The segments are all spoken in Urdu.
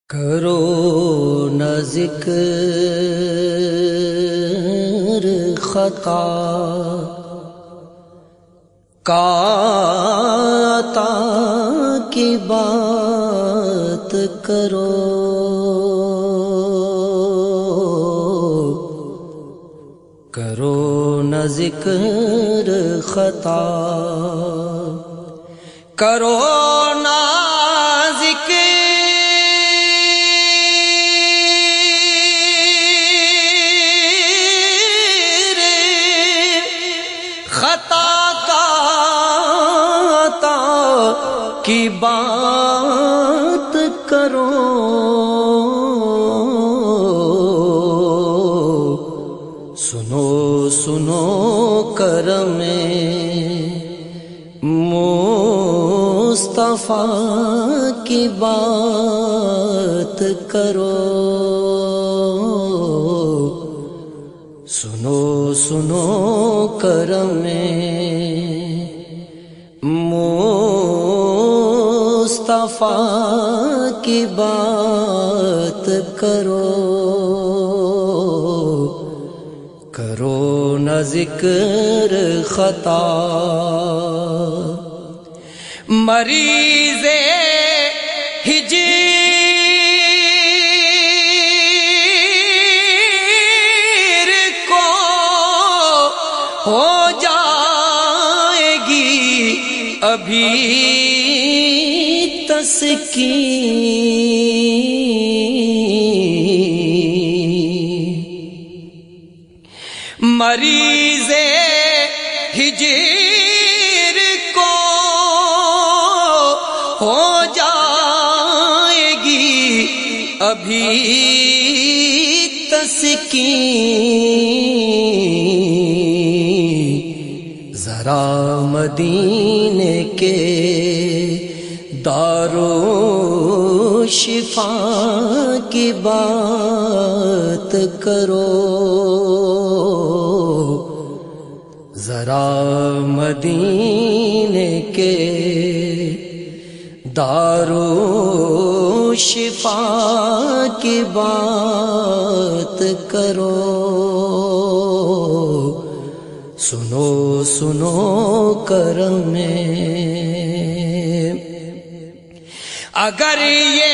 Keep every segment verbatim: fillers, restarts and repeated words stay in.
کرو نہ ذکر خطا کا عطا کی بات کرو، کرو نہ ذکر خطا، کرو نہ ذکر خطا کا عطا کی بات کرو، سنو سنو کرم مصطفیٰ کی بات کرو، سنو سنو کرم مصطفیٰ کی بات کرو، کرو نہ ذکر خطا، مریض ہجر کو ہو جائے گی ابھی تسکین، مریض ہجر کو ہو جائے گی ابھی تسکین، ذرا مدینے کے دارو شفا کی بات کرو، ذرا مدینے کے دارو شفا کی بات کرو، سنو سنو کرم اگر یہ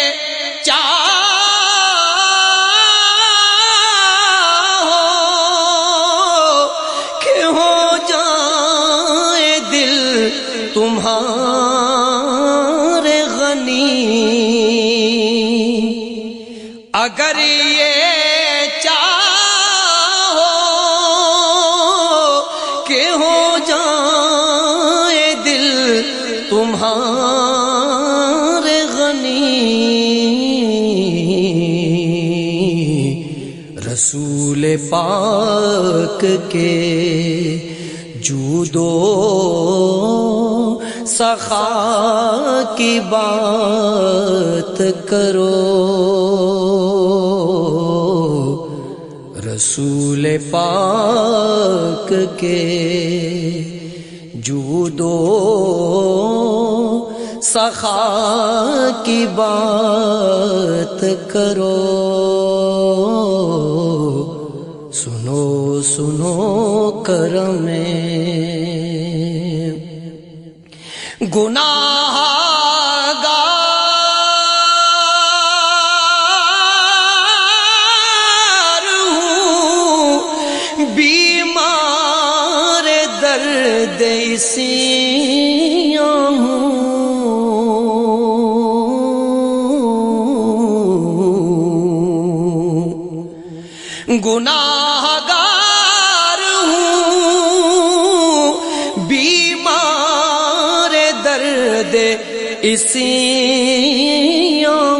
چاہو کہ ہو جائے دل تمہارے غنی، اگر یہ چاہو کہ ہو جائے دل تمہارے غنی، رسول پاک کے جود و سخا کی بات کرو، رسول پاک کے جود و سخا کی بات کرو، سنو سنو کرم گناہ گار ہوں، بیمار درد سیاں ہوں، گناہ گار ہوں، بیمار درد اسیاں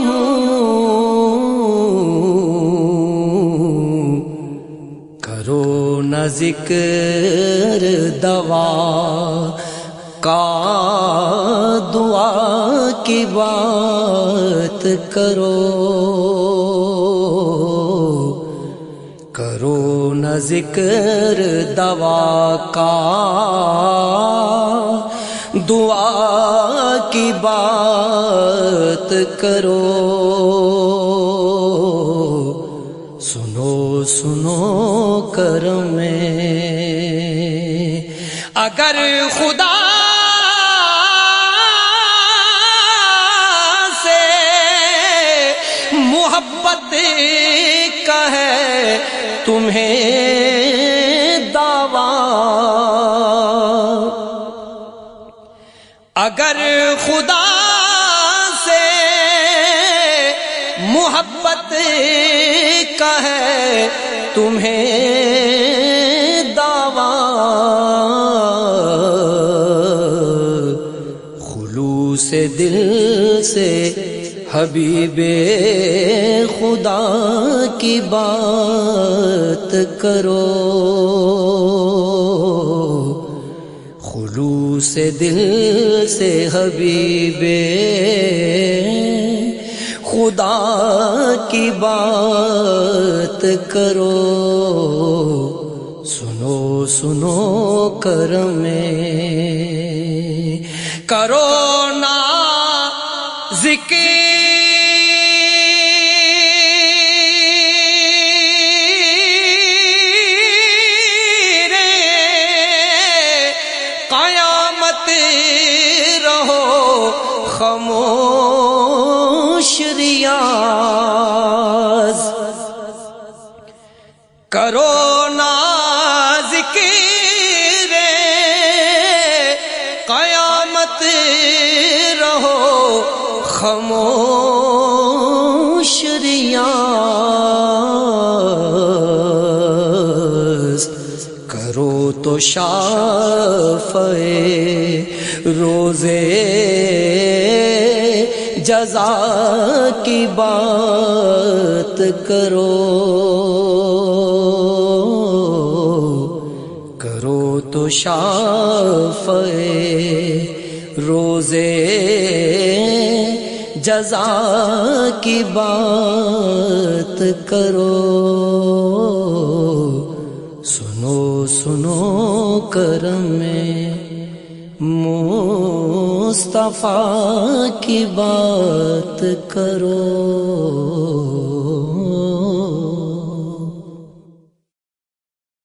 ہوں، کرو نہ ذکر دوا کا دعا کی بات کرو، کرو نہ ذکر دوا کا دعا کی بات کرو، سنو سنو کرم میں اگر خدا سے محبت کا ہے تمہیں دعویٰ، اگر خدا سے محبت کا ہے تمہیں دعویٰ، خلوص دل سے حبیب خدا کی بات کرو، خلوص دل سے حبیب خدا کی بات کرو، سنو سنو کرم میں کرو نا ذکر خاموش ریاض کرو نا ذکر قیامت رہو خاموش ریاض، کرو تو شافعِ روزے جزا کی بات کرو، کرو تو شافعِ روزے جزا کی بات کرو، سنو سنو کرم میں مصطفیٰ کی بات کرو۔